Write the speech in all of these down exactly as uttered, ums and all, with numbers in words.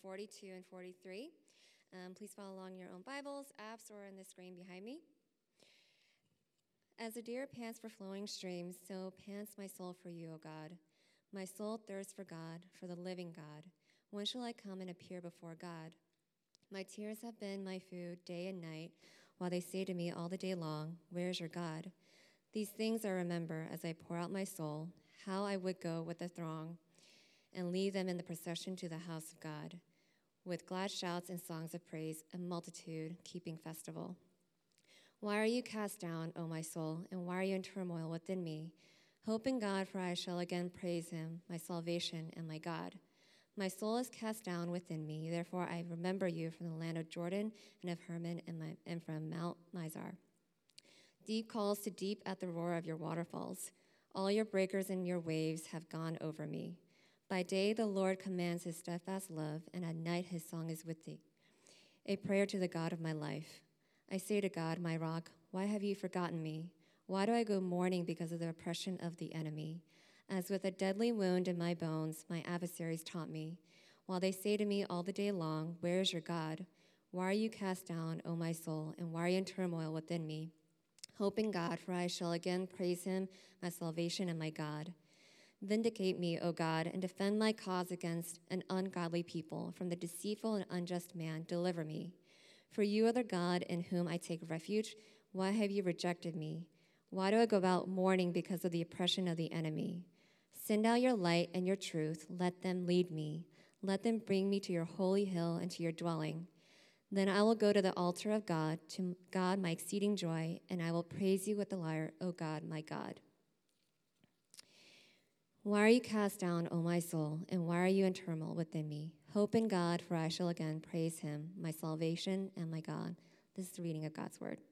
forty-two and forty-three. Um, please follow along in your own Bibles, apps, or on the screen behind me. As a deer pants for flowing streams, so pants my soul for you, O God. My soul thirsts for God, for the living God. When shall I come and appear before God? My tears have been my food day and night, while they say to me all the day long, where is your God? These things I remember as I pour out my soul, how I would go with the throng and lead them in the procession to the house of God, with glad shouts and songs of praise, a multitude keeping festival. Why are you cast down, O my soul, and why are you in turmoil within me? Hope in God, for I shall again praise him, my salvation and my God. My soul is cast down within me, therefore I remember you from the land of Jordan and of Hermon and, my, and from Mount Mizar. Deep calls to deep at the roar of your waterfalls. All your breakers and your waves have gone over me. By day the Lord commands his steadfast love, and at night his song is with thee, a prayer to the God of my life. I say to God, my rock, why have you forgotten me? Why do I go mourning because of the oppression of the enemy? As with a deadly wound in my bones, my adversaries taunt me, while they say to me all the day long, where is your God? Why are you cast down, O my soul, and why are you in turmoil within me? Hope in God, for I shall again praise him, my salvation and my God. Vindicate me, O God, and defend my cause against an ungodly people. From the deceitful and unjust man, deliver me. For you are the God in whom I take refuge. Why have you rejected me? Why do I go about mourning because of the oppression of the enemy? Send out your light and your truth. Let them lead me. Let them bring me to your holy hill and to your dwelling. Then I will go to the altar of God, to God my exceeding joy, and I will praise you with the lyre, O God, my God. Why are you cast down, O my soul, and why are you in turmoil within me? Hope in God, for I shall again praise him, my salvation and my God. This is the reading of God's word.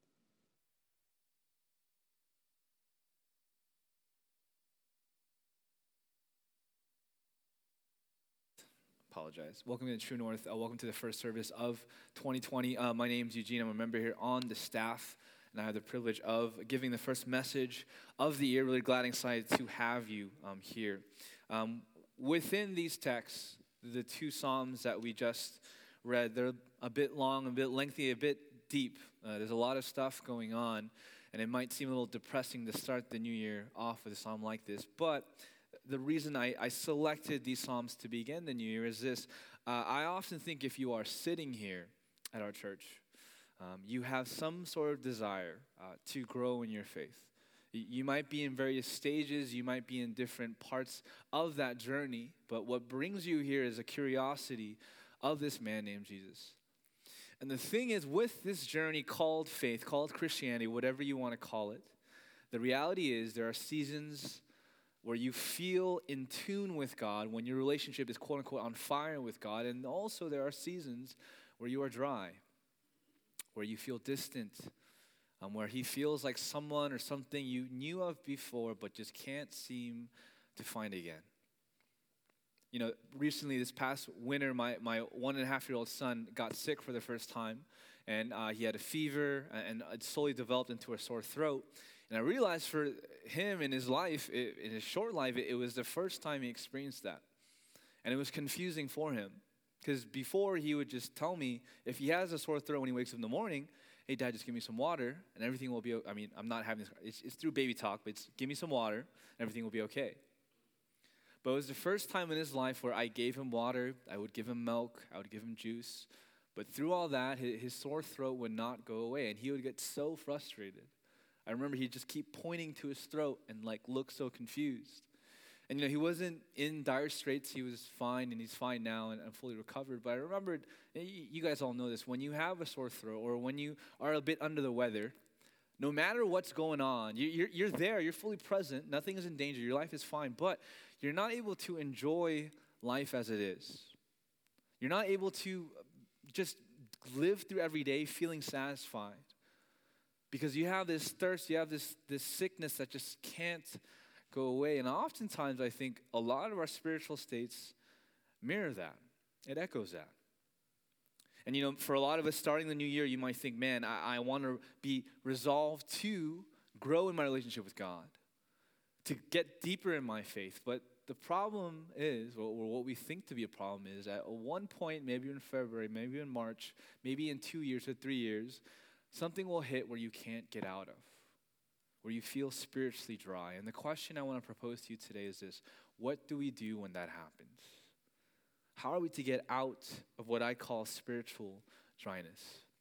Apologize. Welcome to True North. Uh, welcome to the first service of twenty twenty. Uh, my name is Eugene. I'm a member here on the staff, and I have the privilege of giving the first message of the year. Really glad and excited to have you um, here. Um, within these texts, the two Psalms that we just read, they're a bit long, a bit lengthy, a bit deep. Uh, there's a lot of stuff going on, and it might seem a little depressing to start the new year off with a psalm like this, but the reason I, I selected these Psalms to begin the new year is this. Uh, I often think if you are sitting here at our church, um, you have some sort of desire uh, to grow in your faith. You, you might be in various stages. You might be in different parts of that journey. But what brings you here is a curiosity of this man named Jesus. And the thing is, with this journey called faith, called Christianity, whatever you want to call it, the reality is there are seasons where you feel in tune with God, when your relationship is quote unquote on fire with God. And also there are seasons where you are dry, where you feel distant, um, where he feels like someone or something you knew of before but just can't seem to find again. You know, recently this past winter, my, my one and a half year old son got sick for the first time. And uh, he had a fever and it slowly developed into a sore throat. And I realized for him in his life, it, in his short life, it, it was the first time he experienced that. And it was confusing for him. Because before he would just tell me, if he has a sore throat when he wakes up in the morning, hey, Dad, just give me some water and everything will be okay. I mean, I'm not having this, it's, it's through baby talk, but it's give me some water and everything will be okay. But it was the first time in his life where I gave him water, I would give him milk, I would give him juice. But through all that, his, his sore throat would not go away and he would get so frustrated. I remember he'd just keep pointing to his throat and like look so confused. And you know, he wasn't in dire straits. He was fine and he's fine now and, and fully recovered. But I remembered, you guys all know this, when you have a sore throat or when you are a bit under the weather, no matter what's going on, you, you're, you're there, you're fully present, nothing is in danger, your life is fine, but you're not able to enjoy life as it is. You're not able to just live through every day feeling satisfied. Because you have this thirst, you have this, this sickness that just can't go away. And oftentimes I think a lot of our spiritual states mirror that. It echoes that. And you know, for a lot of us starting the new year, you might think, man, I, I want to be resolved to grow in my relationship with God, to get deeper in my faith. But the problem is, or what we think to be a problem is, at one point, maybe in February, maybe in March, maybe in two years or three years, something will hit where you can't get out of, where you feel spiritually dry. And the question I want to propose to you today is this: what do we do when that happens? How are we to get out of what I call spiritual dryness?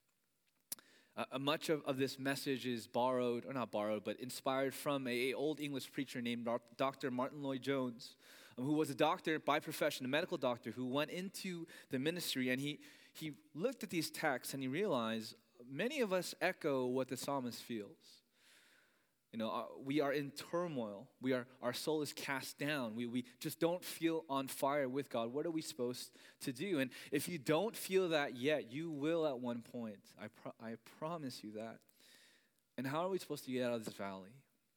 Uh, much of, of this message is borrowed, or not borrowed, but inspired from a, a old English preacher named Doctor Martin Lloyd-Jones, um, who was a doctor by profession, a medical doctor, who went into the ministry, and he, he looked at these texts and he realized many of us echo what the psalmist feels. You know, uh, we are in turmoil. We are, our soul is cast down. We, we just don't feel on fire with God. What are we supposed to do? And if you don't feel that yet, you will at one point. I, pro- I promise you that. And how are we supposed to get out of this valley?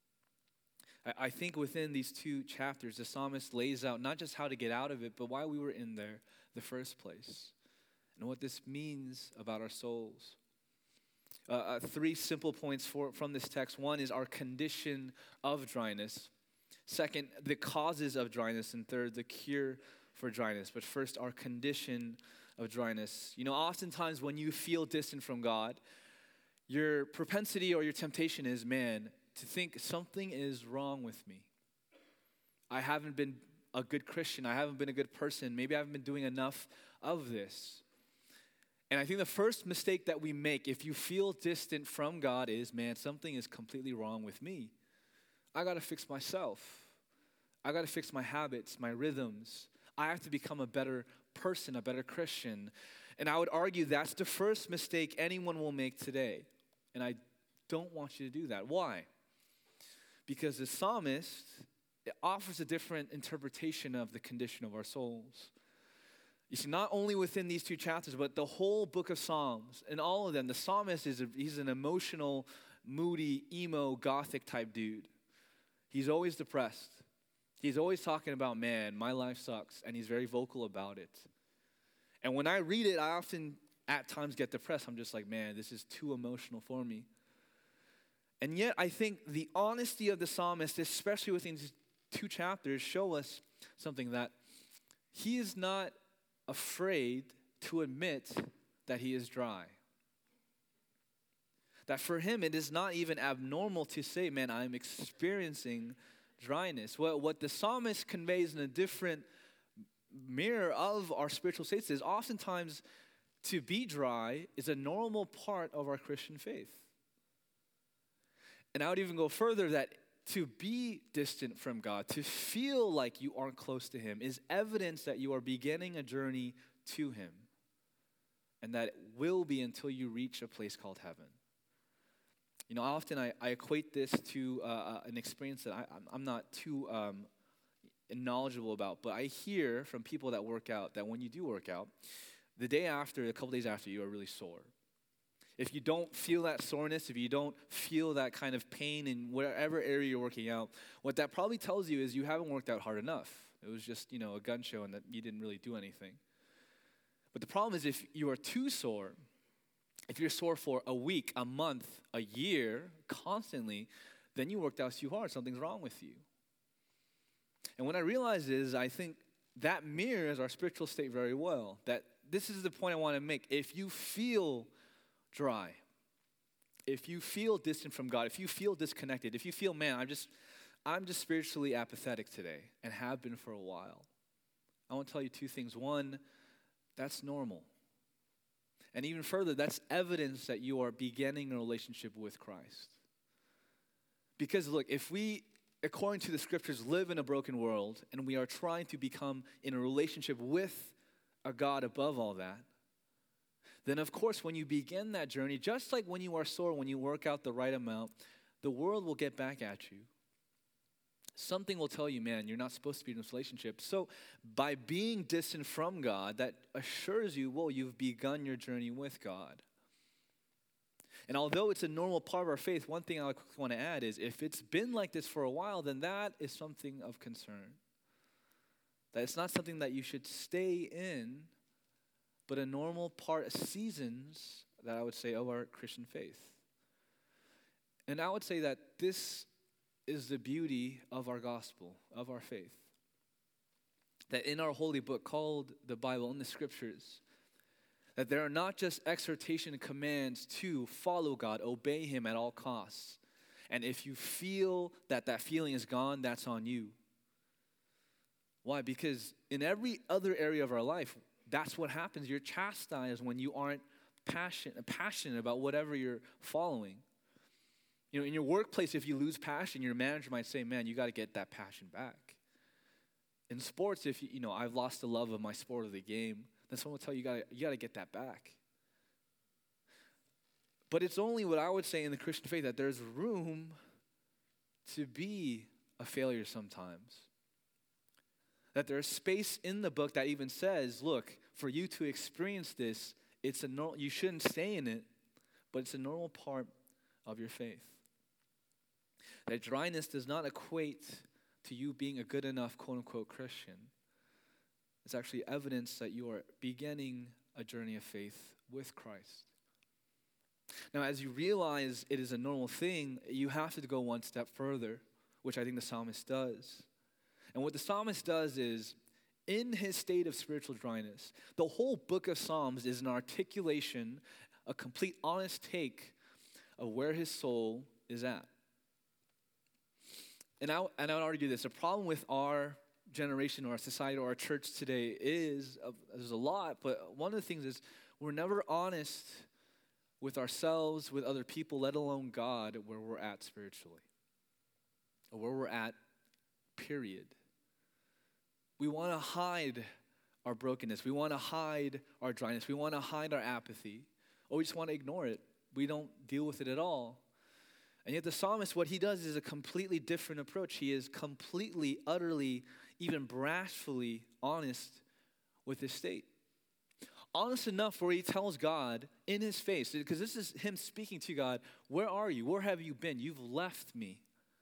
I, I think within these two chapters, the psalmist lays out not just how to get out of it, but why we were in there the first place, and what this means about our souls. Uh, uh, three simple points for, from this text. One is our condition of dryness. Second, the causes of dryness. And third, the cure for dryness. But first, our condition of dryness. You know, oftentimes when you feel distant from God, your propensity or your temptation is, man, to think something is wrong with me. I haven't been a good Christian. I haven't been a good person. Maybe I haven't been doing enough of this. And I think the first mistake that we make if you feel distant from God is, man, something is completely wrong with me. I got to fix myself. I got to fix my habits, my rhythms. I have to become a better person, a better Christian. And I would argue that's the first mistake anyone will make today. And I don't want you to do that. Why? Because the psalmist offers a different interpretation of the condition of our souls. You see, not only within these two chapters, but the whole book of Psalms, and all of them, the psalmist is a, he's an emotional, moody, emo, gothic type dude. He's always depressed. He's always talking about, man, my life sucks, and he's very vocal about it. And when I read it, I often, at times, get depressed. I'm just like, man, this is too emotional for me. And yet, I think the honesty of the psalmist, especially within these two chapters, show us something, that he is not afraid to admit that he is dry. That for him, it is not even abnormal to say, man, I'm experiencing dryness. What, what the psalmist conveys in a different mirror of our spiritual states is oftentimes to be dry is a normal part of our Christian faith. And I would even go further, that to be distant from God, to feel like you aren't close to Him, is evidence that you are beginning a journey to Him. And that it will be until you reach a place called heaven. You know, often I, I equate this to uh, an experience that I, I'm not too um, knowledgeable about, but I hear from people that work out that when you do work out, the day after, a couple days after, you are really sore. If you don't feel that soreness, if you don't feel that kind of pain in whatever area you're working out, what that probably tells you is you haven't worked out hard enough. It was just, you know, a gun show and that you didn't really do anything. But the problem is if you are too sore, if you're sore for a week, a month, a year, constantly, then you worked out too hard. Something's wrong with you. And what I realize is I think that mirrors our spiritual state very well. That this is the point I want to make. If you feel dry, if you feel distant from God, if you feel disconnected, if you feel, man, I'm just, I'm just spiritually apathetic today and have been for a while, I want to tell you two things. One, that's normal. And even further, that's evidence that you are beginning a relationship with Christ. Because look, if we, according to the scriptures, live in a broken world and we are trying to become in a relationship with a God above all that, then of course when you begin that journey, just like when you are sore, when you work out the right amount, the world will get back at you. Something will tell you, man, you're not supposed to be in this relationship. So by being distant from God, that assures you, well, you've begun your journey with God. And although it's a normal part of our faith, one thing I want to add is if it's been like this for a while, then that is something of concern. That it's not something that you should stay in, but a normal part of seasons that I would say of our Christian faith. And I would say that this is the beauty of our gospel, of our faith. that in our holy book called the Bible, in the scriptures, that there are not just exhortation and commands to follow God, obey him at all costs. And if you feel that that feeling is gone, that's on you. Why? Because in every other area of our life, that's what happens. You're chastised when you aren't passionate, passionate about whatever you're following. You know, in your workplace, if you lose passion, your manager might say, man, you got to get that passion back. In sports, if you, you know, I've lost the love of my sport or the game, then someone will tell you, you got you got to get that back. But it's only what I would say in the Christian faith that there's room to be a failure sometimes. That there's space in the book that even says, look, for you to experience this, it's a normal, you shouldn't stay in it, but it's a normal part of your faith. That dryness does not equate to you being a good enough, quote-unquote, Christian. It's actually evidence that you are beginning a journey of faith with Christ. Now, as you realize it is a normal thing, you have to go one step further, which I think the psalmist does. And what the psalmist does is, in his state of spiritual dryness, the whole book of Psalms is an articulation, a complete honest take of where his soul is at. And I, and I would argue this, the problem with our generation or our society or our church today is, uh, there's a lot, but one of the things is we're never honest with ourselves, with other people, let alone God, where we're at spiritually. Or where we're at, period. We want to hide our brokenness. We want to hide our dryness. We want to hide our apathy. Or we just want to ignore it. We don't deal with it at all. And yet the psalmist, what he does is a completely different approach. He is completely, utterly, even brashly honest with his state. Honest enough where he tells God in his face, because this is him speaking to God, where are you? Where have you been? You've left me.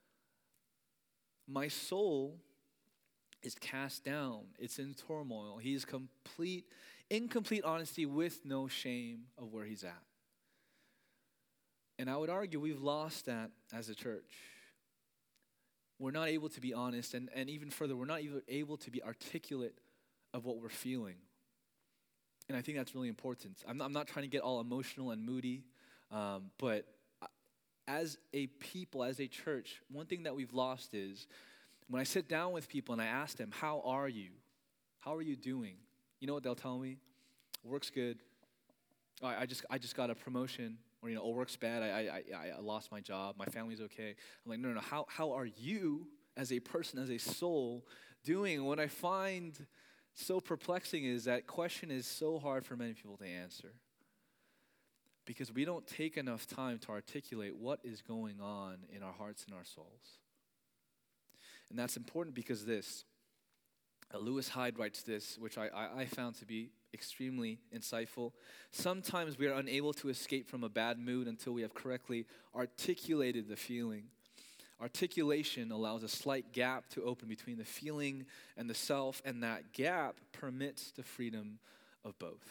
My soul is cast down. It's in turmoil. He is complete, in complete honesty with no shame of where he's at. And I would argue we've lost that as a church. We're not able to be honest, and, and even further, we're not even able to be articulate of what we're feeling. And I think that's really important. I'm not, I'm not trying to get all emotional and moody, um, but as a people, as a church, one thing that we've lost is when I sit down with people and I ask them, how are you? How are you doing? You know what they'll tell me? Work's good. Oh, I just I just got a promotion. Or, you know, oh, work's bad, I, I, I lost my job, my family's okay. I'm like, no, no, no, how, how are you as a person, as a soul, doing? And what I find so perplexing is that question is so hard for many people to answer. Because we don't take enough time to articulate what is going on in our hearts and our souls. And that's important because this, uh, Lewis Hyde writes this, which I, I, I found to be extremely insightful. Sometimes we are unable to escape from a bad mood until we have correctly articulated the feeling. Articulation allows a slight gap to open between the feeling and the self, and that gap permits the freedom of both.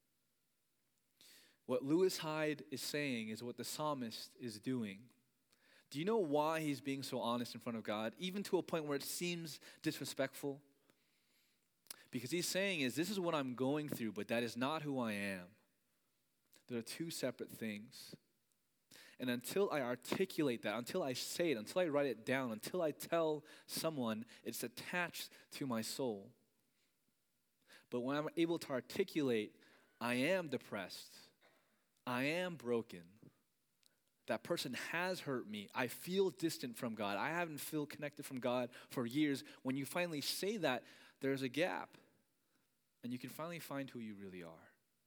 What Lewis Hyde is saying is what the psalmist is doing. Do you know why he's being so honest in front of God, even to a point where it seems disrespectful? Because he's saying is, this is what I'm going through, but that is not who I am. There are two separate things. And until I articulate that, until I say it, until I write it down, until I tell someone, it's attached to my soul. But when I'm able to articulate, I am depressed, I am broken, that person has hurt me, I feel distant from God, I haven't felt connected from God for years. When you finally say that, there's a gap. And you can finally find who you really are.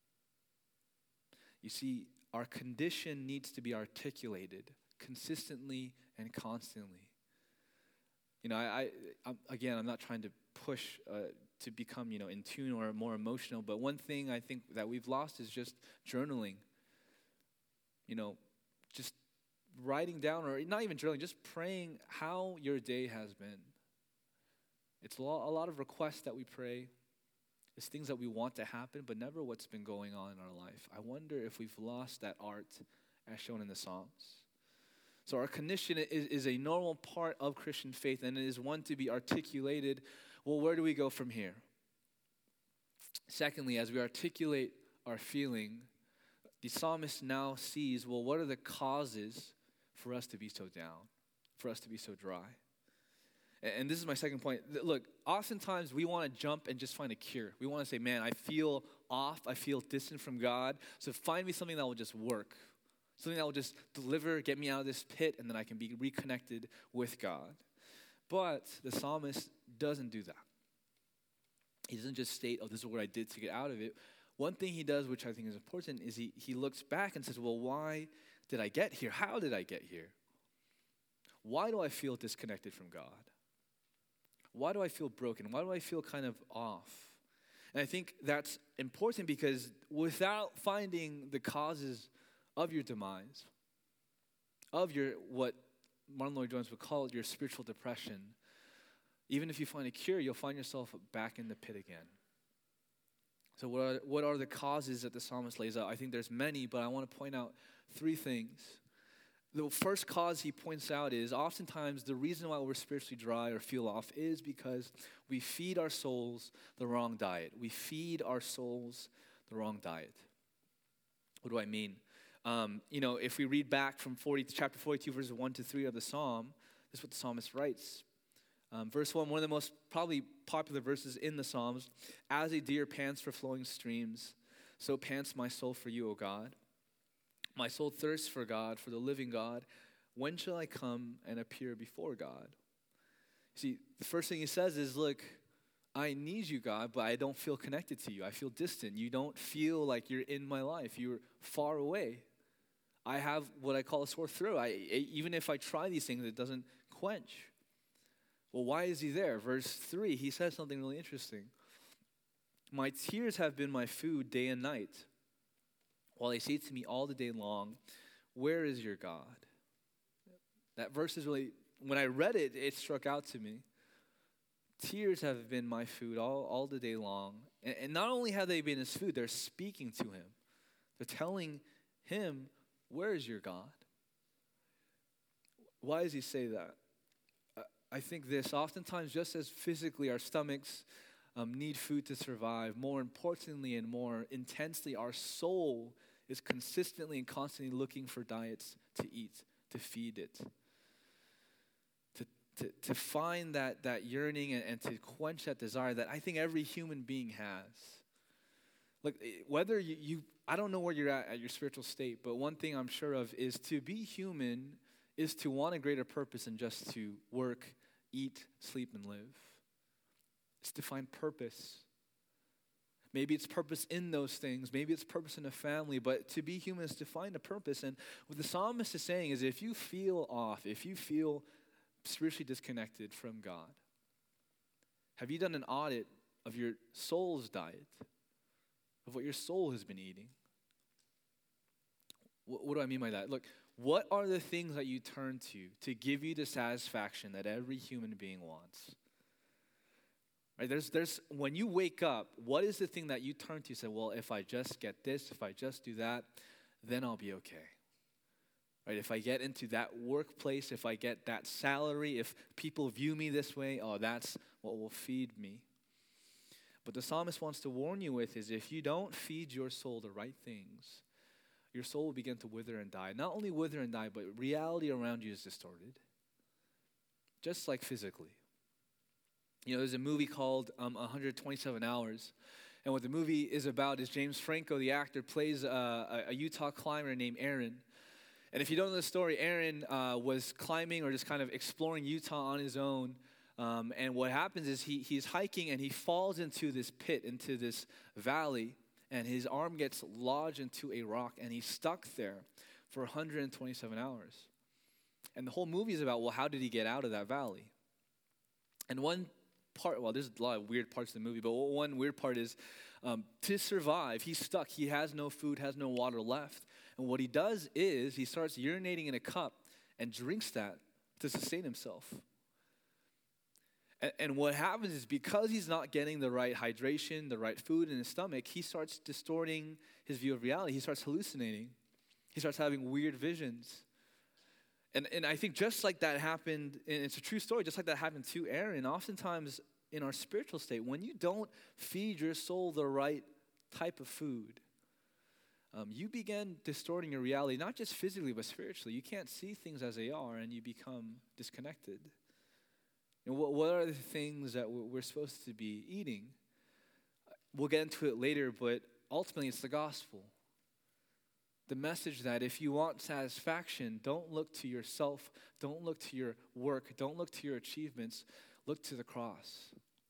You see, our condition needs to be articulated consistently and constantly. You know, I, I I'm, again, I'm not trying to push uh, to become, you know, in tune or more emotional, but one thing I think that we've lost is just journaling. You know, just writing down, or not even journaling, just praying how your day has been. It's a lot, a lot of requests that we pray. It's things that we want to happen, but never what's been going on in our life. I wonder if we've lost that art as shown in the Psalms. So our condition is, is a normal part of Christian faith, and it is one to be articulated. Well, where do we go from here? Secondly, as we articulate our feeling, the psalmist now sees, well, what are the causes for us to be so down, for us to be so dry? And this is my second point. Look, oftentimes we want to jump and just find a cure. We want to say, man, I feel off. I feel distant from God. So find me something that will just work. Something that will just deliver, get me out of this pit, and then I can be reconnected with God. But the psalmist doesn't do that. He doesn't just state, oh, this is what I did to get out of it. One thing he does, which I think is important, is he, he looks back and says, well, why did I get here? How did I get here? Why do I feel disconnected from God? Why do I feel broken? Why do I feel kind of off? And I think that's important because without finding the causes of your demise, of your, what Martin Lloyd-Jones would call it, your spiritual depression, even if you find a cure, you'll find yourself back in the pit again. So what are, what are the causes that the psalmist lays out? I think there's many, but I want to point out three things. The first cause he points out is oftentimes the reason why we're spiritually dry or feel off is because we feed our souls the wrong diet. We feed our souls the wrong diet. What do I mean? Um, you know, if we read back from forty, chapter forty-two, verses one to three of the Psalm, this is what the psalmist writes. Um, verse one, one of the most probably popular verses in the Psalms, as a deer pants for flowing streams, so pants my soul for you, O God. My soul thirsts for God, for the living God. When shall I come and appear before God? See, the first thing he says is, look, I need you, God, but I don't feel connected to you. I feel distant. You don't feel like you're in my life. You're far away. I have what I call a sore throat. I, even if I try these things, it doesn't quench. Well, why is he there? Verse three, he says something really interesting. My tears have been my food day and night, while they say to me all the day long, where is your God? That verse is really, when I read it, it struck out to me. Tears have been my food all, all the day long. And, and not only have they been his food, they're speaking to him. They're telling him, where is your God? Why does he say that? I think this, oftentimes just as physically our stomachs um, need food to survive, more importantly and more intensely, our soul is consistently and constantly looking for diets to eat, to feed it, to to, to find that, that yearning and, and to quench that desire that I think every human being has. Look, whether you, you, I don't know where you're at at your spiritual state, but one thing I'm sure of is to be human is to want a greater purpose than just to work, eat, sleep, and live. It's to find purpose. Maybe it's purpose in those things. Maybe it's purpose in a family. But to be human is to find a purpose. And what the psalmist is saying is if you feel off, if you feel spiritually disconnected from God, have you done an audit of your soul's diet, of what your soul has been eating? What, what do I mean by that? Look, what are the things that you turn to to give you the satisfaction that every human being wants? Right? There's, there's, when you wake up, what is the thing that you turn to? You say, well, if I just get this, if I just do that, then I'll be okay. Right? If I get into that workplace, if I get that salary, if people view me this way, oh, that's what will feed me. But the psalmist wants to warn you with is if you don't feed your soul the right things, your soul will begin to wither and die. Not only wither and die, but reality around you is distorted. Just like physically. You know, there's a movie called um, one hundred twenty-seven hours. And what the movie is about is James Franco, the actor, plays uh, a, a Utah climber named Aaron. And if you don't know the story, Aaron uh, was climbing or just kind of exploring Utah on his own. Um, and what happens is he he's hiking and he falls into this pit, into this valley. And his arm gets lodged into a rock, and he's stuck there for one hundred twenty-seven hours. And the whole movie is about, well, how did he get out of that valley? And one part, well, there's a lot of weird parts of the movie, but one weird part is um, to survive, he's stuck. He has no food, has no water left. And what he does is he starts urinating in a cup and drinks that to sustain himself. And what happens is because he's not getting the right hydration, the right food in his stomach, he starts distorting his view of reality. He starts hallucinating. He starts having weird visions. And and I think just like that happened, and it's a true story, just like that happened to Aaron, oftentimes in our spiritual state. When you don't feed your soul the right type of food, um, you begin distorting your reality, not just physically, but spiritually. You can't see things as they are, and you become disconnected. And what, what are the things that we're supposed to be eating? We'll get into it later, but ultimately it's the gospel. The message that if you want satisfaction, don't look to yourself, don't look to your work, don't look to your achievements, look to the cross.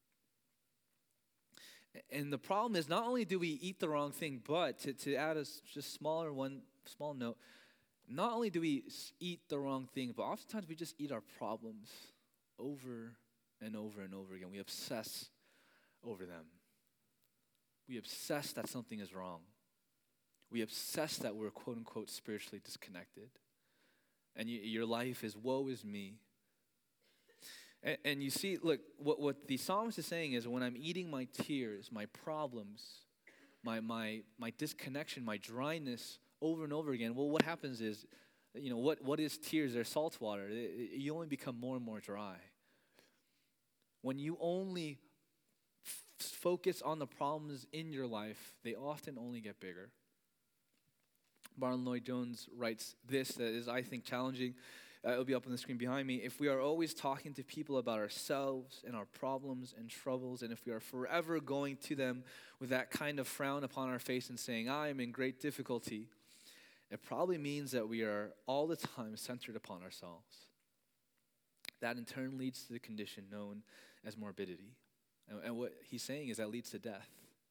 And the problem is, not only do we eat the wrong thing, but to, to add a just smaller one, small note, not only do we eat the wrong thing, but oftentimes we just eat our problems over and over and over again. We obsess over them. We obsess that something is wrong. We obsess that we're quote unquote spiritually disconnected. And you, your life is woe is me. And, and you see, look, what, what the psalmist is saying is when I'm eating my tears, my problems, my my my disconnection, my dryness over and over again, well, what happens is, you know, what, what is tears? They're salt water. It, it, you only become more and more dry. When you only f- focus on the problems in your life, they often only get bigger. Martin Lloyd-Jones writes this that is, I think, challenging. Uh, it'll be up on the screen behind me. If we are always talking to people about ourselves and our problems and troubles, and if we are forever going to them with that kind of frown upon our face and saying, I am in great difficulty, it probably means that we are all the time centered upon ourselves. That in turn leads to the condition known as morbidity. And, and what he's saying is that leads to death.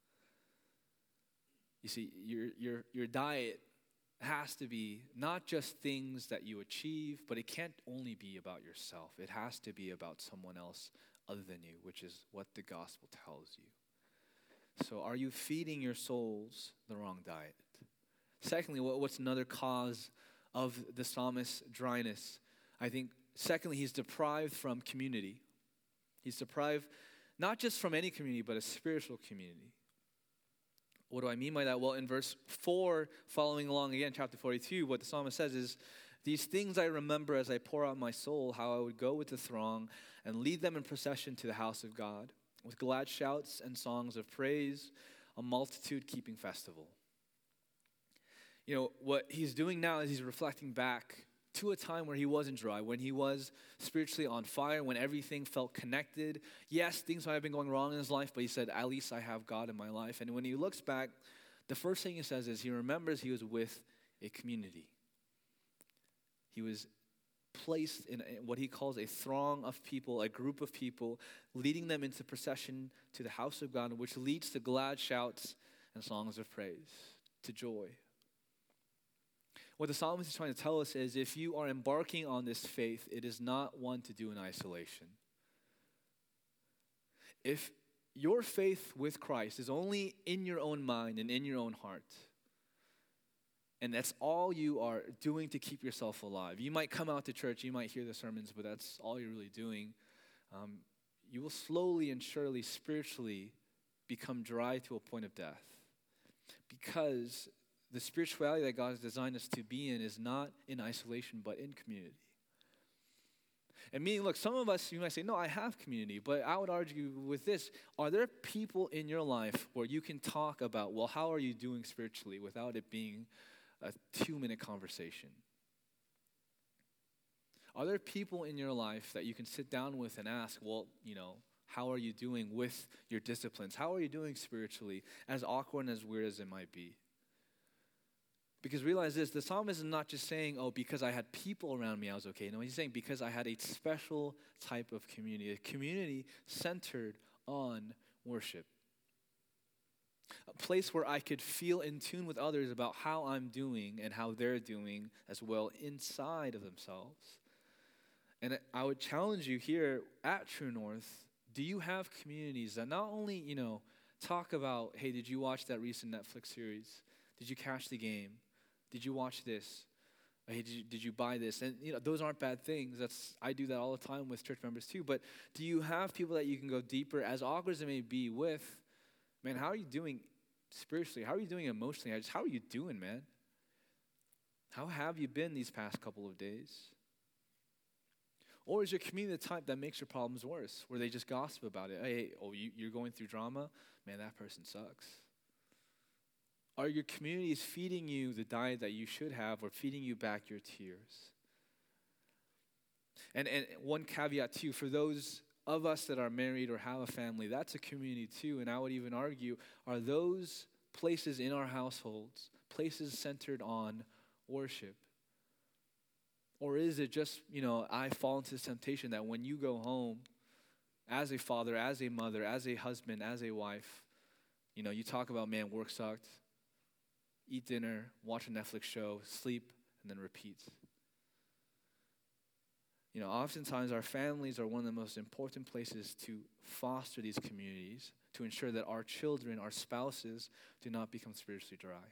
You see, your your your diet has to be not just things that you achieve, but it can't only be about yourself. It has to be about someone else other than you, which is what the gospel tells you. So are you feeding your souls the wrong diet? Secondly, what, what's another cause of the psalmist's dryness? I think, secondly, he's deprived from community. He's deprived not just from any community, but a spiritual community. What do I mean by that? Well, in verse four, following along again, chapter forty-two, what the psalmist says is, these things I remember as I pour out my soul, how I would go with the throng and lead them in procession to the house of God, with glad shouts and songs of praise, a multitude keeping festival. You know, what he's doing now is he's reflecting back to a time where he wasn't dry, when he was spiritually on fire, when everything felt connected. Yes, things might have been going wrong in his life, but he said, at least I have God in my life. And when he looks back, the first thing he says is he remembers he was with a community. He was placed in what he calls a throng of people, a group of people, leading them into procession to the house of God, which leads to glad shouts and songs of praise, to joy. What the psalmist is trying to tell us is if you are embarking on this faith, it is not one to do in isolation. If your faith with Christ is only in your own mind and in your own heart, and that's all you are doing to keep yourself alive, you might come out to church, you might hear the sermons, but that's all you're really doing, um, you will slowly and surely spiritually become dry to a point of death. Because the spirituality that God has designed us to be in is not in isolation, but in community. And meaning, look, some of us, you might say, no, I have community, but I would argue with this. Are there people in your life where you can talk about, well, how are you doing spiritually without it being a two-minute conversation? Are there people in your life that you can sit down with and ask, well, you know, how are you doing with your disciplines? How are you doing spiritually, as awkward and as weird as it might be? Because realize this, the psalmist is not just saying, oh, because I had people around me, I was okay. No, he's saying because I had a special type of community, a community centered on worship. A place where I could feel in tune with others about how I'm doing and how they're doing as well inside of themselves. And I would challenge you here at True North, do you have communities that not only, you know, talk about, hey, did you watch that recent Netflix series? Did you catch the game? Did you watch this? Hey, did you, did you buy this? And you know, those aren't bad things. That's I do that all the time with church members too. But do you have people that you can go deeper, as awkward as it may be, with? Man, how are you doing spiritually? How are you doing emotionally? Just how are you doing, man? How have you been these past couple of days? Or is your community the type that makes your problems worse, where they just gossip about it? Hey, oh, you, you're going through drama? Man, that person sucks. Are your communities feeding you the diet that you should have, or feeding you back your tears? And, and one caveat too, for those of us that are married or have a family, that's a community too. And I would even argue, are those places in our households places centered on worship? Or is it just, you know, I fall into this temptation that when you go home as a father, as a mother, as a husband, as a wife, you know, you talk about, man, work sucked, eat dinner, watch a Netflix show, sleep, and then repeat. You know, oftentimes our families are one of the most important places to foster these communities, to ensure that our children, our spouses, do not become spiritually dry.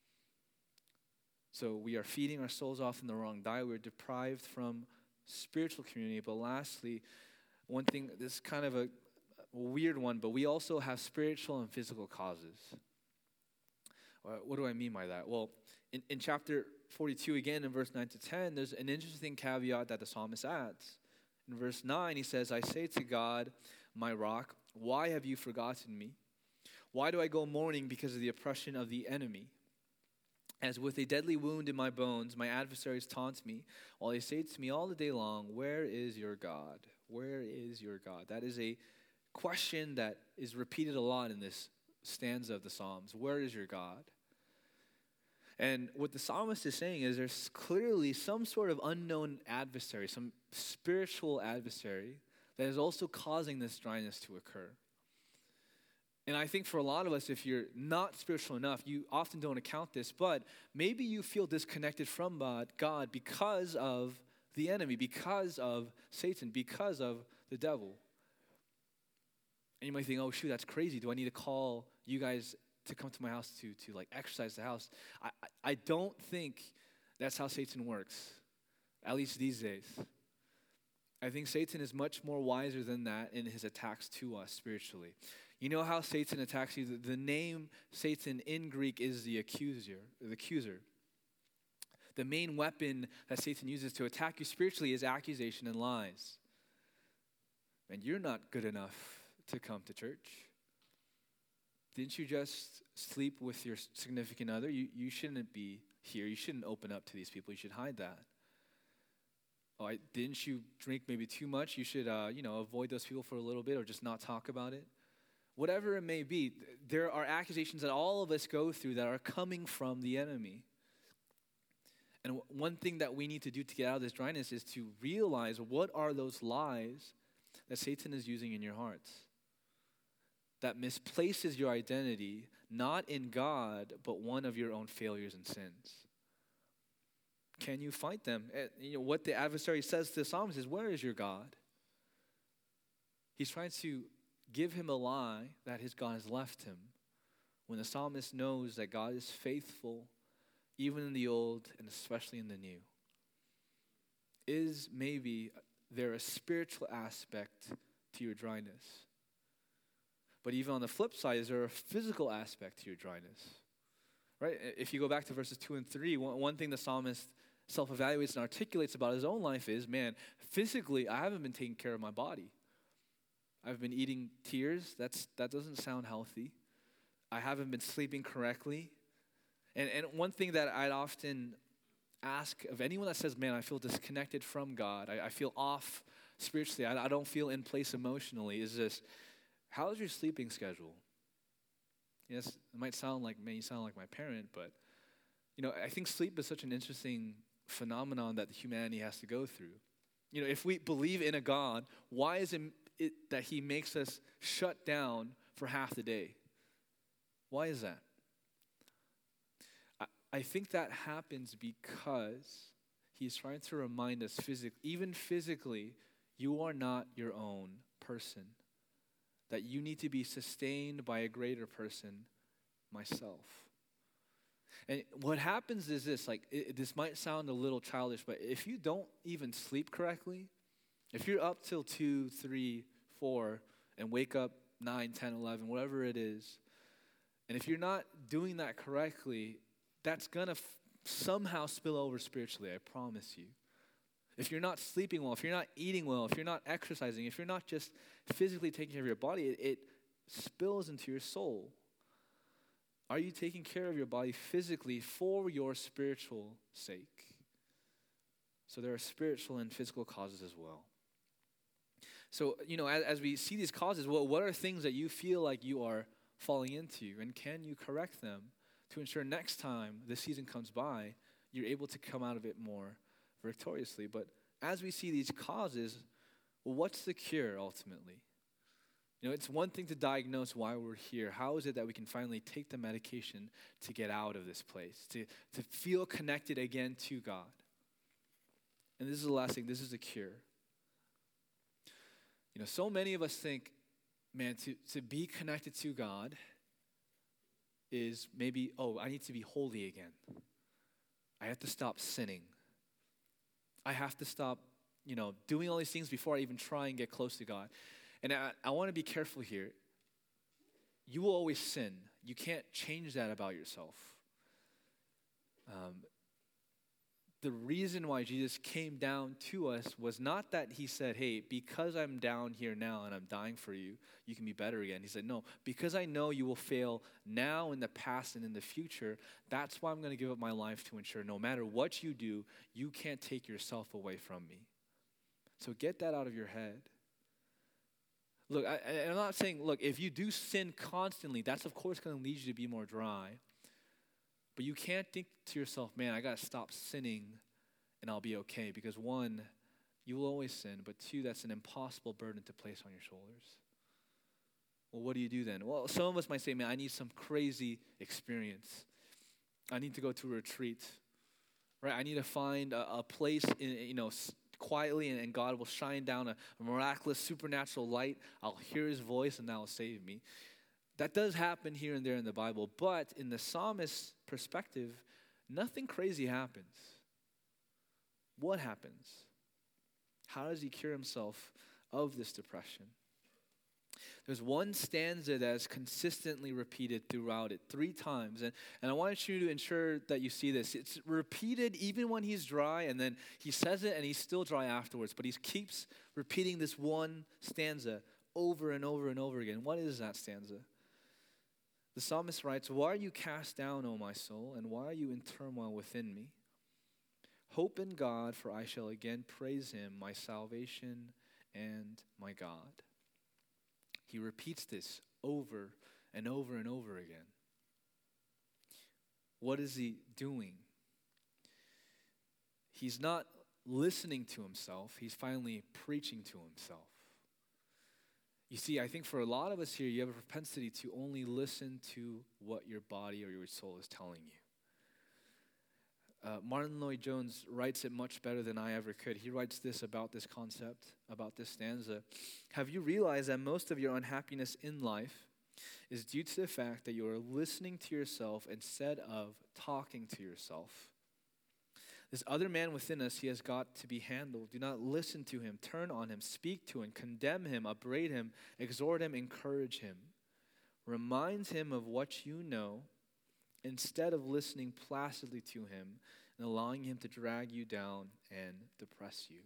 So we are feeding our souls off in the wrong diet. We're deprived from spiritual community. But lastly, one thing, this is kind of a weird one, but we also have spiritual and physical causes. Uh, what do I mean by that? Well, in, in chapter forty-two, again, in verse nine to ten, there's an interesting caveat that the psalmist adds. In verse nine, he says, I say to God, my rock, why have you forgotten me? Why do I go mourning because of the oppression of the enemy? As with a deadly wound in my bones, my adversaries taunt me, while they say to me all the day long, where is your God? Where is your God? That is a question that is repeated a lot in this stanza of the Psalms. Where is your God? And what the psalmist is saying is there's clearly some sort of unknown adversary, some spiritual adversary that is also causing this dryness to occur. And I think for a lot of us, if you're not spiritual enough, you often don't account this, but maybe you feel disconnected from God because of the enemy, because of Satan, because of the devil. And you might think, oh, shoot, that's crazy. Do I need to call you guys to come to my house to, to like exercise the house? I, I, I don't think that's how Satan works, at least these days. I think Satan is much more wiser than that in his attacks to us spiritually. You know how Satan attacks you? The, the name Satan in Greek is the accuser, the accuser. The main weapon that Satan uses to attack you spiritually is accusation and lies. And you're not good enough to come to church. Didn't you just sleep with your significant other? You, you shouldn't be here. You shouldn't open up to these people. You should hide that. Oh, I, didn't you drink maybe too much? You should, uh, you know, avoid those people for a little bit or just not talk about it. Whatever it may be, there are accusations that all of us go through that are coming from the enemy. And w- one thing that we need to do to get out of this dryness is to realize what are those lies that Satan is using in your hearts that misplaces your identity not in God, but one of your own failures and sins. Can you fight them? You know, what the adversary says to the psalmist is, where is your God? He's trying to give him a lie that his God has left him, when the psalmist knows that God is faithful even in the old and especially in the new. Is maybe there a spiritual aspect to your dryness? But even on the flip side, is there a physical aspect to your dryness? Right? If you go back to verses two and three, one, one thing the psalmist self-evaluates and articulates about his own life is, man, physically, I haven't been taking care of my body. I've been eating tears. That's that doesn't sound healthy. I haven't been sleeping correctly. And and one thing that I'd often ask of anyone that says, man, I feel disconnected from God, I, I feel off spiritually, I, I don't feel in place emotionally, is this, how's your sleeping schedule? Yes, it might sound like, man, you sound like my parent, but you know, I think sleep is such an interesting phenomenon that humanity has to go through. You know, if we believe in a God, why is it It, that he makes us shut down for half the day? Why is that? I, I think that happens because he's trying to remind us physically, even physically, you are not your own person. That you need to be sustained by a greater person, myself. And what happens is this, like, it, this might sound a little childish, but if you don't even sleep correctly, if you're up till two, three, four, and wake up nine, ten, eleven, whatever it is, and if you're not doing that correctly, that's going to f- somehow spill over spiritually, I promise you. If you're not sleeping well, if you're not eating well, if you're not exercising, if you're not just physically taking care of your body, it, it spills into your soul. Are you taking care of your body physically for your spiritual sake? So there are spiritual and physical causes as well. So, you know, as, as we see these causes, what, what are things that you feel like you are falling into? And can you correct them to ensure next time the season comes by, you're able to come out of it more victoriously? But as we see these causes, well, what's the cure ultimately? You know, it's one thing to diagnose why we're here. How is it that we can finally take the medication to get out of this place, to, to feel connected again to God? And this is the last thing. This is the cure. You know, so many of us think, man, to, to be connected to God is maybe, oh, I need to be holy again. I have to stop sinning. I have to stop, you know, doing all these things before I even try and get close to God. And I, I want to be careful here. You will always sin. You can't change that about yourself. Um, the reason why Jesus came down to us was not that he said, hey, because I'm down here now and I'm dying for you, you can be better again. He said, no, because I know you will fail now, in the past, and in the future, that's why I'm going to give up my life to ensure no matter what you do, you can't take yourself away from me. So get that out of your head. Look, I, I'm not saying, look, if you do sin constantly, that's of course going to lead you to be more dry. But you can't think to yourself, man, I got to stop sinning and I'll be okay. Because one, you will always sin. But two, that's an impossible burden to place on your shoulders. Well, what do you do then? Well, some of us might say, man, I need some crazy experience. I need to go to a retreat. Right? I need to find a, a place, in, you know, quietly, and, and God will shine down a, a miraculous supernatural light. I'll hear his voice and that will save me. That does happen here and there in the Bible, but in the psalmist's perspective, nothing crazy happens. What happens? How does he cure himself of this depression? There's one stanza that is consistently repeated throughout it, three times. And, and I want you to ensure that you see this. It's repeated even when he's dry, and then he says it and he's still dry afterwards. But he keeps repeating this one stanza over and over and over again. What is that stanza? The psalmist writes, why are you cast down, O my soul, and why are you in turmoil within me? Hope in God, for I shall again praise him, my salvation and my God. He repeats this over and over and over again. What is he doing? He's not listening to himself. He's finally preaching to himself. You see, I think for a lot of us here, you have a propensity to only listen to what your body or your soul is telling you. Uh, Martin Lloyd-Jones writes it much better than I ever could. He writes this about this concept, about this stanza. Have you realized that most of your unhappiness in life is due to the fact that you are listening to yourself instead of talking to yourself? This other man within us, he has got to be handled. Do not listen to him. Turn on him. Speak to him. Condemn him. Upbraid him. Exhort him. Encourage him. Remind him of what you know instead of listening placidly to him and allowing him to drag you down and depress you.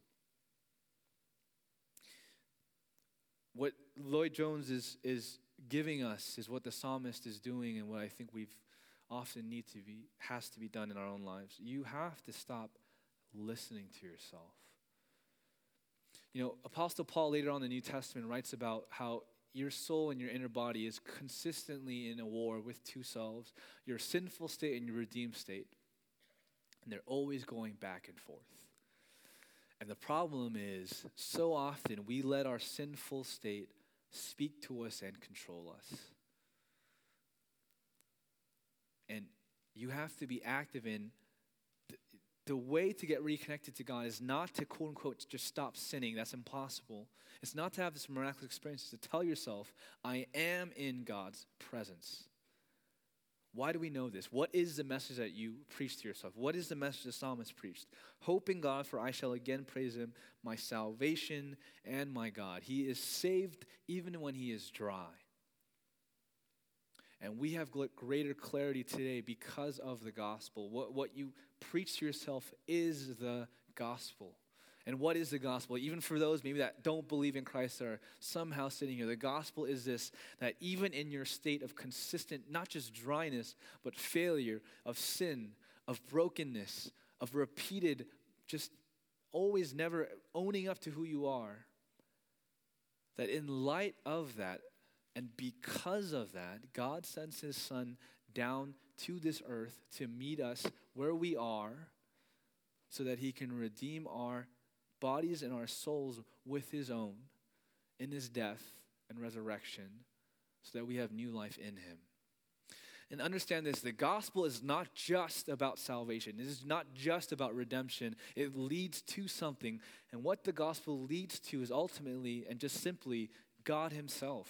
What Lloyd-Jones is, is giving us is what the psalmist is doing, and what I think we've often need to be, has to be done in our own lives. You have to stop listening to yourself. You know, Apostle Paul later on in the New Testament writes about how your soul and your inner body is consistently in a war with two selves, your sinful state and your redeemed state. And they're always going back and forth. And the problem is, so often we let our sinful state speak to us and control us. And you have to be active in, the, the way to get reconnected to God is not to, quote unquote, just stop sinning. That's impossible. It's not to have this miraculous experience. It's to tell yourself, I am in God's presence. Why do we know this? What is the message that you preach to yourself? What is the message the psalmist preached? Hope in God, for I shall again praise him, my salvation and my God. He is saved even when he is dry. And we have greater clarity today because of the gospel. What, what you preach to yourself is the gospel. And what is the gospel? Even for those maybe that don't believe in Christ that are somehow sitting here, the gospel is this, that even in your state of consistent, not just dryness, but failure, of sin, of brokenness, of repeated, just always never owning up to who you are, that in light of that, and because of that, God sends his son down to this earth to meet us where we are so that he can redeem our bodies and our souls with his own in his death and resurrection so that we have new life in him. And understand this, the gospel is not just about salvation. It is not just about redemption. It leads to something. And what the gospel leads to is ultimately and just simply God himself.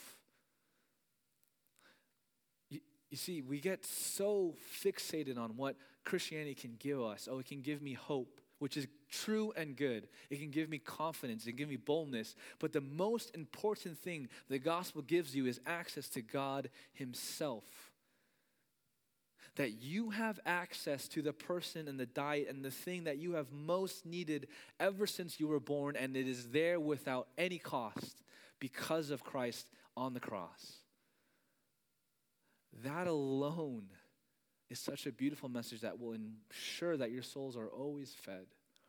You, you see, we get so fixated on what Christianity can give us. Oh, it can give me hope, which is true and good. It can give me confidence. It can give me boldness. But the most important thing the gospel gives you is access to God himself. That you have access to the person and the diet and the thing that you have most needed ever since you were born, and it is there without any cost because of Christ on the cross. That alone is such a beautiful message that will ensure that your souls are always fed.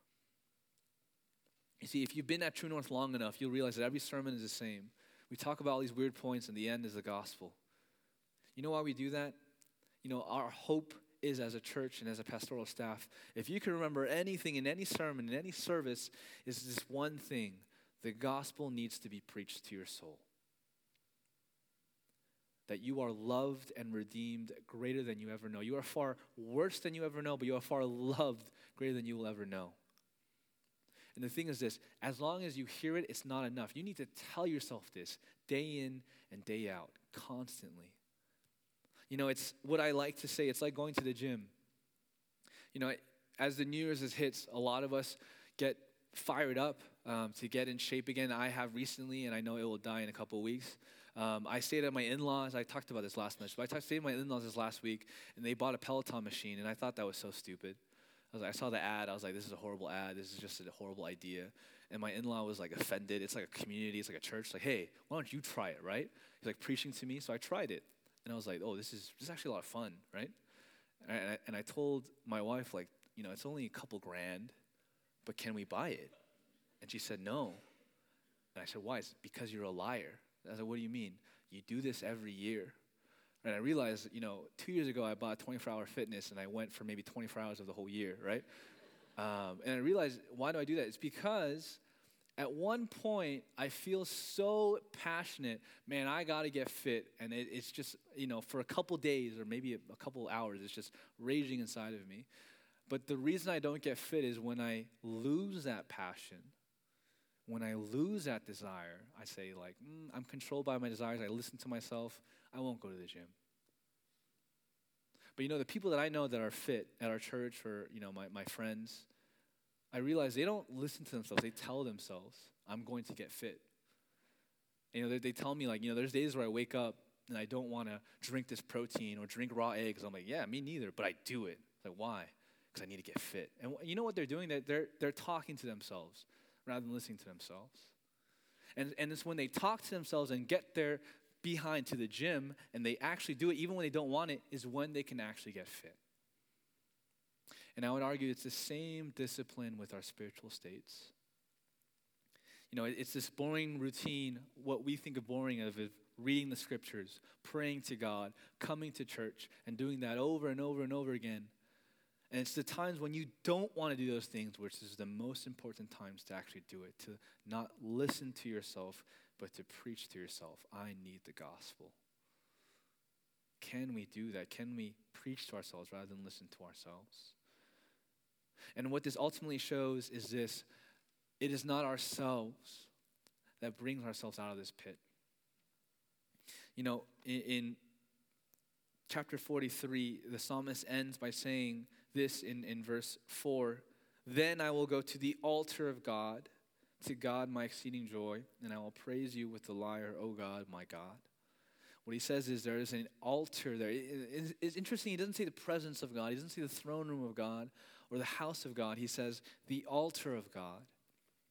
You see, if you've been at True North long enough, you'll realize that every sermon is the same. We talk about all these weird points, and the end is the gospel. You know why we do that? You know, our hope is as a church and as a pastoral staff, if you can remember anything in any sermon, in any service, is this one thing: the gospel needs to be preached to your soul. That you are loved and redeemed greater than you ever know. You are far worse than you ever know, but you are far loved greater than you will ever know. And the thing is this, as long as you hear it, it's not enough. You need to tell yourself this day in and day out, constantly. You know, it's what I like to say, it's like going to the gym. You know, as the New Year's hits, a lot of us get fired up um, to get in shape again. I have recently, and I know it will die in a couple of weeks. Um, I stayed at my in-laws. I talked about this last month, but I talked, stayed at my in-laws this last week, and they bought a Peloton machine, and I thought that was so stupid. I was like, I saw the ad. I was like, this is a horrible ad. This is just a horrible idea. And my in-law was like offended. It's like a community. It's like a church. Like, hey, why don't you try it, right? He's like preaching to me, so I tried it. And I was like, oh, this is this is actually a lot of fun, right? And I, and I told my wife, like, you know, it's only a couple grand, but can we buy it? And she said, no. And I said, why? It's because you're a liar. And I said, what do you mean? You do this every year. And I realized, you know, two years ago I bought twenty-four hour fitness, and I went for maybe twenty-four hours of the whole year, right? Um, and I realized, why do I do that? It's because at one point, I feel so passionate, man, I got to get fit. And it, it's just, you know, for a couple days or maybe a, a couple hours, it's just raging inside of me. But the reason I don't get fit is when I lose that passion, when I lose that desire, I say like, mm, I'm controlled by my desires. I listen to myself. I won't go to the gym. But, you know, the people that I know that are fit at our church or, you know, my, my friends, I realize they don't listen to themselves. They tell themselves, I'm going to get fit. And, you know, they, they tell me, like, you know, there's days where I wake up and I don't want to drink this protein or drink raw eggs. I'm like, yeah, me neither, but I do it. Like, why? Because I need to get fit. And you know what they're doing? They're, they're, they're talking to themselves rather than listening to themselves. And, and it's when they talk to themselves and get their behind to the gym and they actually do it, even when they don't want it, is when they can actually get fit. And I would argue it's the same discipline with our spiritual states. You know, it's this boring routine, what we think of boring of is reading the scriptures, praying to God, coming to church, and doing that over and over and over again. And it's the times when you don't want to do those things, which is the most important times to actually do it, to not listen to yourself, but to preach to yourself, I need the gospel. Can we do that? Can we preach to ourselves rather than listen to ourselves? And what this ultimately shows is this: it is not ourselves that brings ourselves out of this pit. You know, in, in chapter forty-three, the psalmist ends by saying this in, in verse four, then I will go to the altar of God, to God my exceeding joy, and I will praise you with the lyre, O God, my God. What he says is there is an altar there. It, it, it's interesting, he doesn't say the presence of God. He doesn't say the throne room of God or the house of God. He says the altar of God.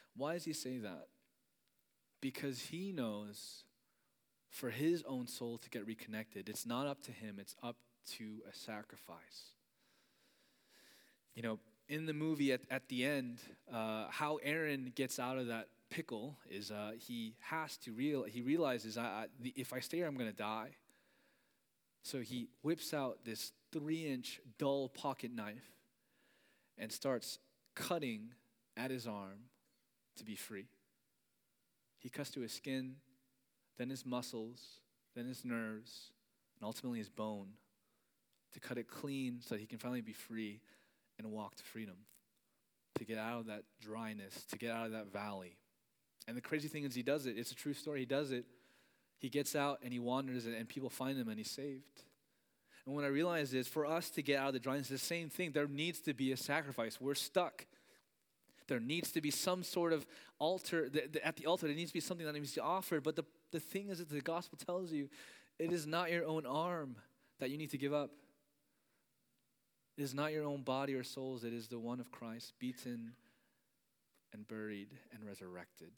Why does he say that? Because he knows for his own soul to get reconnected, it's not up to him, it's up to a sacrifice. You know, in the movie at, at the end, uh, how Aaron gets out of that pickle is uh, he has to real he realizes I, I, the, if I stay here, I'm going to die. So he whips out this three-inch dull pocket knife and starts cutting at his arm to be free. He cuts to his skin, then his muscles, then his nerves, and ultimately his bone to cut it clean so that he can finally be free and walk to freedom, to get out of that dryness, to get out of that valley. And the crazy thing is he does it. It's a true story. He does it. He gets out and he wanders and people find him and he's saved. And what I realize is for us to get out of the dryness, it's the same thing. There needs to be a sacrifice. We're stuck. There needs to be some sort of altar. The, the, at the altar, there needs to be something that needs to be offered. But the, the thing is that the gospel tells you it is not your own arm that you need to give up. It is not your own body or souls. It is the one of Christ, beaten and buried and resurrected.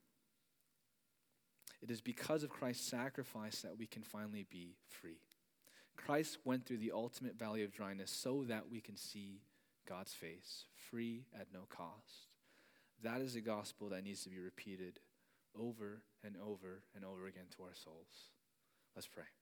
It is because of Christ's sacrifice that we can finally be free. Christ went through the ultimate valley of dryness so that we can see God's face, free at no cost. That is a gospel that needs to be repeated over and over and over again to our souls. Let's pray.